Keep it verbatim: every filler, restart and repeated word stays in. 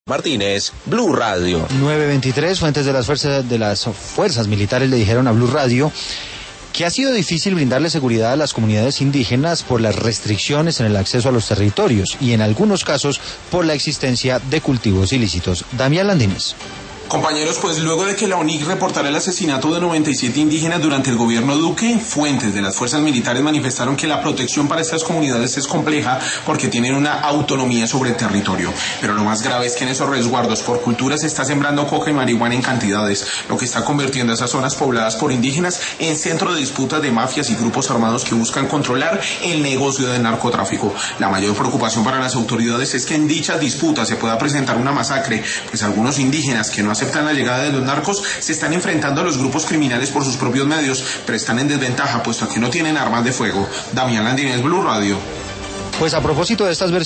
Martínez, Blue Radio. nueve veintitrés, fuentes de las fuerzas de las fuerzas militares le dijeron a Blue Radio que ha sido difícil brindarle seguridad a las comunidades indígenas por las restricciones en el acceso a los territorios y en algunos casos por la existencia de cultivos ilícitos. Damián Landines. Compañeros, pues luego de que la O N I C reportara el asesinato de noventa y siete indígenas durante el gobierno Duque, fuentes de las fuerzas militares manifestaron que la protección para estas comunidades es compleja porque tienen una autonomía sobre el territorio. Pero lo más grave es que en esos resguardos por cultura se está sembrando coca y marihuana en cantidades, lo que está convirtiendo a esas zonas pobladas por indígenas en centro de disputas de mafias y grupos armados que buscan controlar el negocio del narcotráfico. La mayor preocupación para las autoridades es que en dichas disputas se pueda presentar una masacre, pues algunos indígenas que no aceptan la llegada de los narcos se están enfrentando a los grupos criminales por sus propios medios, pero están en desventaja puesto que no tienen armas de fuego. Damián Landines, Blue Radio. Pues a propósito de estas versiones